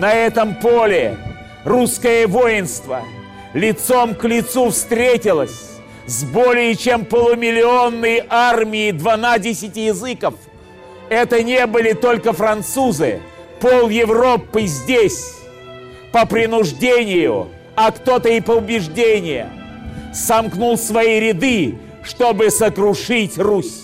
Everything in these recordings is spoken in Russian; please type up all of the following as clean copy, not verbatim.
На этом поле русское воинство лицом к лицу встретилось с более чем полумиллионной армией 12 языков. Это не были только французы, пол Европы здесь по принуждению, а кто-то и по убеждению сомкнул свои ряды, чтобы сокрушить Русь.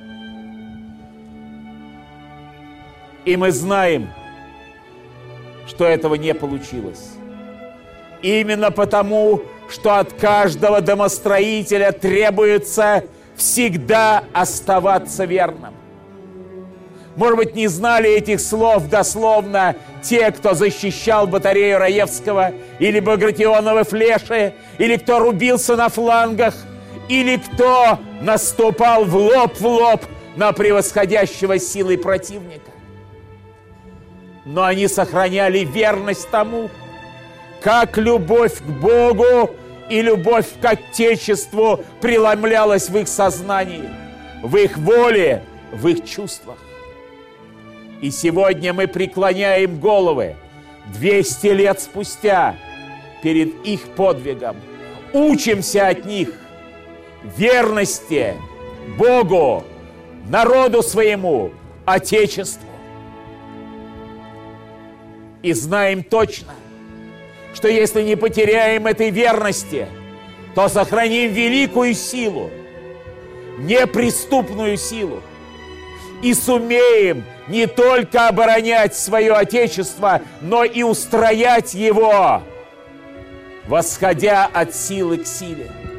И мы знаем, что этого не получилось. Именно потому, что от каждого домостроителя требуется всегда оставаться верным. Может быть, не знали этих слов дословно те, кто защищал батарею Раевского, или Багратионовы флеши, или кто рубился на флангах, или кто наступал в лоб на превосходящего силой противника. Но они сохраняли верность тому, как любовь к Богу и любовь к Отечеству преломлялась в их сознании, в их воле, в их чувствах. И сегодня мы преклоняем головы 200 лет спустя перед их подвигом, учимся от них верности Богу, народу своему, Отечеству. И знаем точно, что если не потеряем этой верности, то сохраним великую силу, неприступную силу, и сумеем не только оборонять свое Отечество, но и устроять его, восходя от силы к силе.